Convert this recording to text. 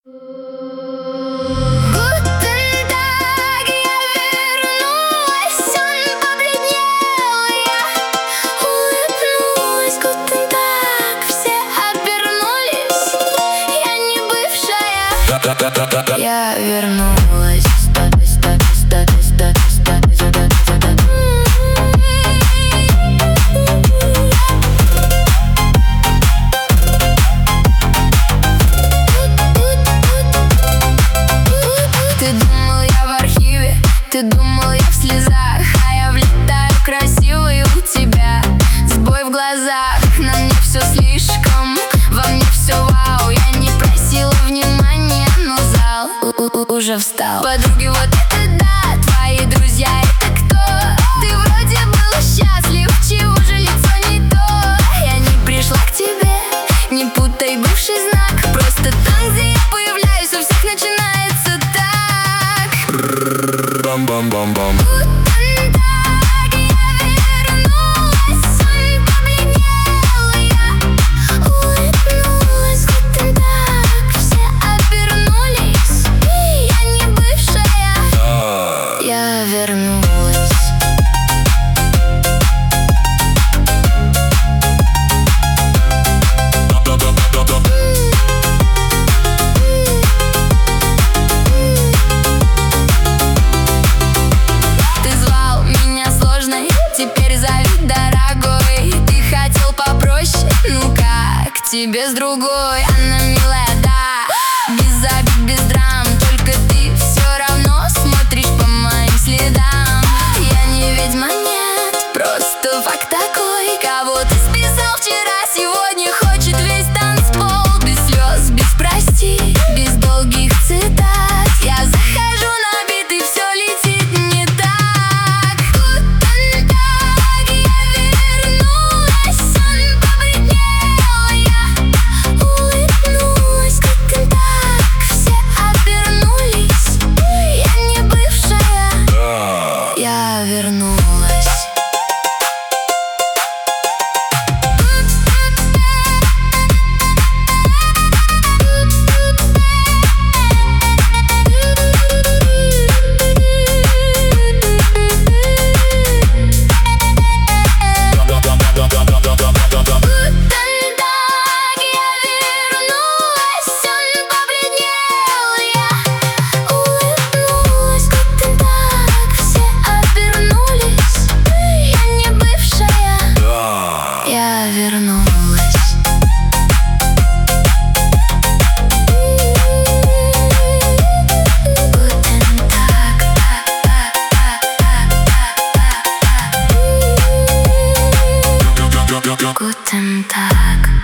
Я вернулась. Ты думал, я в архиве, ты думал, я в слезах, а я влетаю красивый у тебя. Сбой в глазах, на мне все слишком, во мне все вау. Я не просила внимания, но зал уже встал. Подруги, вот это да, твои друзья, это кто? Ты вроде был счастлив, чего же лицо не то? Я не пришла к тебе, не путай бывший знак. Просто там, где я появляюсь, у всех начинается так. Бам-бам-бам-бам. Теперь зови дорогой. Ты хотел попроще, ну как тебе с другой? Она милая, да, без обид, без драм. Только ты все равно смотришь по моим следам. Я не ведьма, нет, просто факт такой. Кого ты списал вчера, сегодня хочет весь танцпол. Без слез, без прости, без долгих цитат. Я захожу на бит, и все летит не так. Я вернулась. Guten Tag.